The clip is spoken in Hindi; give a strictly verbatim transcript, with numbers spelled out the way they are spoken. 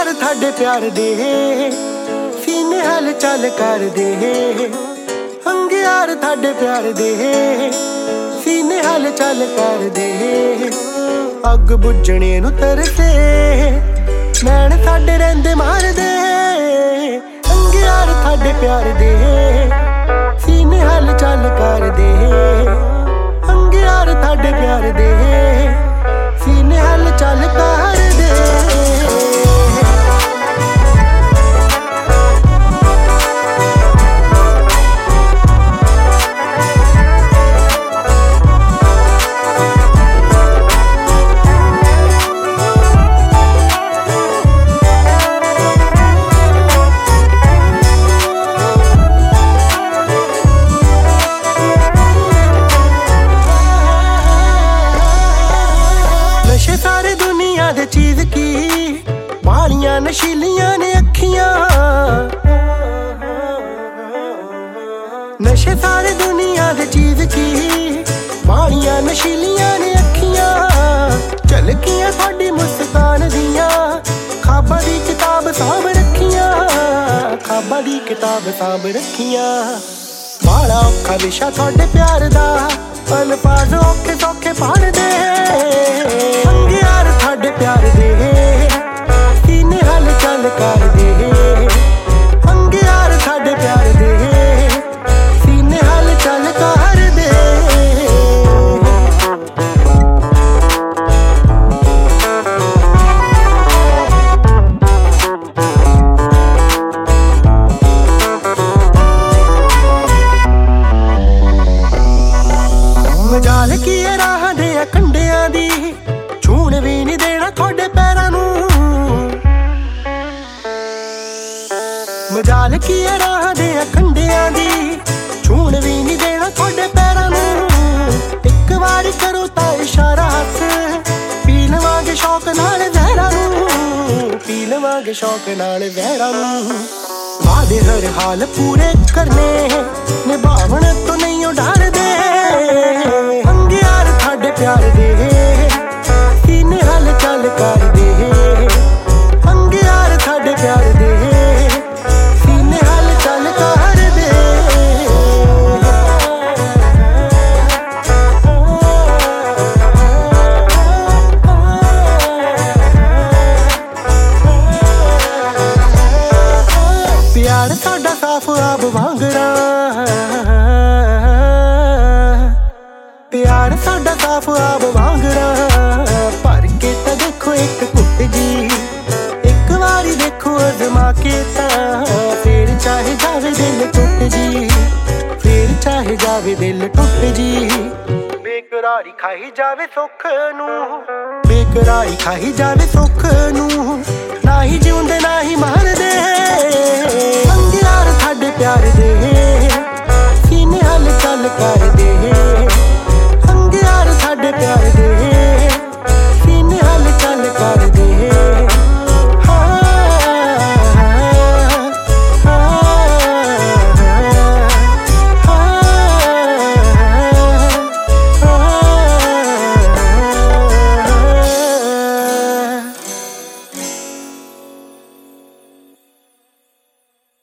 अंगियार थाडे प्यार दे सीने हल चल कर दे। अंगियार थाडे प्यार दे सीने हल चल कर दे। अग बुझणे नू तरसे नैन साडे रहिंदे मार दे। अंगियार थाडे प्यार दे सीने हल चल कर दे। अंगियार थाडे प्यार दे सीने हल चल कर दे। नशे सारे दुनिया दे चीज की बालियां नशीलियां ने अखियां। नशे सारे दुनिया दे चीज की बालियां नशीलियां ने अखियां। झलकियां साडी मुस्कान दियां खाबां दी किताब साम रखियां। खाबां दी किताब साम रखियां। बाला औखा विशा थोड़े प्यार दा अल्फाज औखे सौखे पढ़ दे। अंगियार थाडे प्यार दे सीने हल चल कर दे। अंगियार थाडे प्यार दे सीने हल चल कर दे। मजाल की राह दे कंडियां दी छूण भी नहीं देना थोड़े पैरां नू। मजाल की राह दे कंडियां दी छूण भी नहीं देना थोड़े पैरां नू। एक बार करो ता इशारा हथ पी लवांगे शौक नाल जहरां नू। पी लवांगे शौक नाल जहरां नू। वादे हर हाल पूरे करने निभावण तो नहीं डर दे। अंगियार थाडे प्यार दे सीने हल चल कर दे। अंगियार थाडे प्यार दे सीने हल चल कर दे। प्यार साडा साफ आब वांगरा। प्यार साडा साफ आब वांगरा। भर के ता देखो एक घुट जी एक बारी देखो अजमा के ता फिर चाहे जावे दिल टुट जी। फिर चाहे जावे दिल टुट जी। बेकरारी खाई जावे सुख नू। बेकरारी खाई जावे सुख नू। ना ही जिउंदे ना ही मार दे। अंगियार थाडे प्यार दे सीने हल चल कर दे।